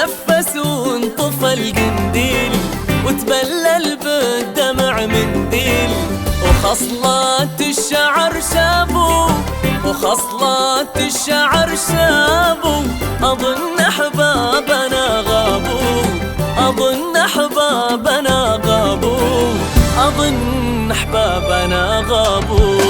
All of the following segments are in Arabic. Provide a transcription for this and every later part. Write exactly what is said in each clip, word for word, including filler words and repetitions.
تنفس وانطفى القنديل وتبلل بالدمع منديل، وخصلات الشعر شابوا وخصلات الشعر شابوا، أظن أحبابنا غابوا أظن أحبابنا غابوا أظن أحبابنا غابوا.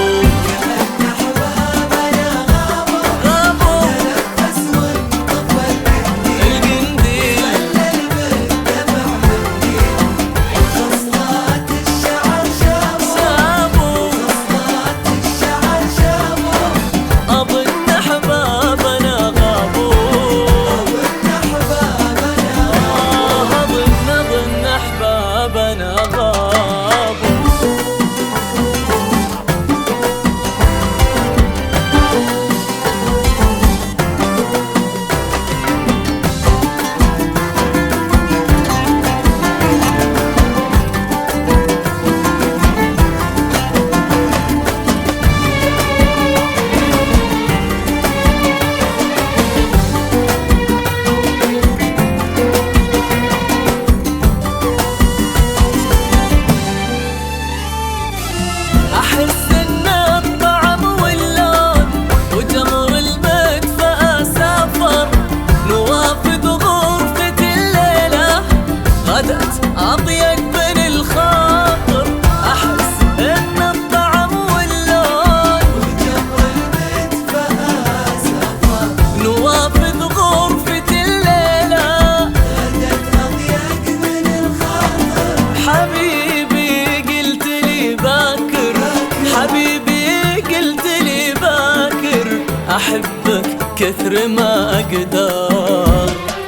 أحس إن الطعم واللون وجمر المدفأة سافر، نوافذ غرفة الليلة غدت أضيق من الخاطر. أحس إن الطعم واللون وجمر المدفأة سافر، نوافذ غرفة الليلة غدت أضيق من الخاطر. حبيبي قلت لي باكر حبيبي قلت لي باكر أحبك كثر ما أقدر،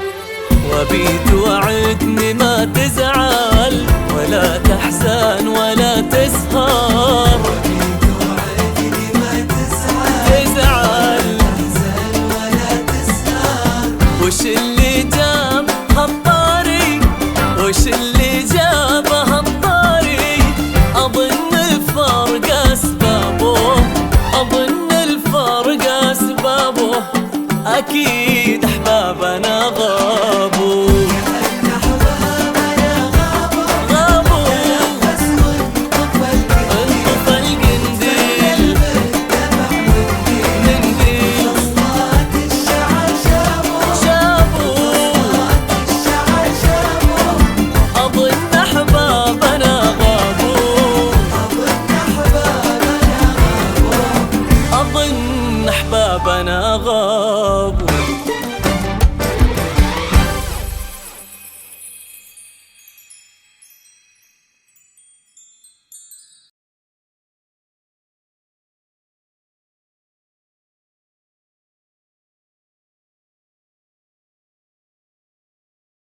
وبيت وعدني ما تزعل ولا تحزن ولا تسهر. وبيت وعدني ما تزعل تزعل تحزن ولا تسهر. وش اللي جاب هالطاري وش اللي جاب هالطاري، أظن الفرق أسبابه أظن الفرق أسبابه، أكيد أحبابنا غار.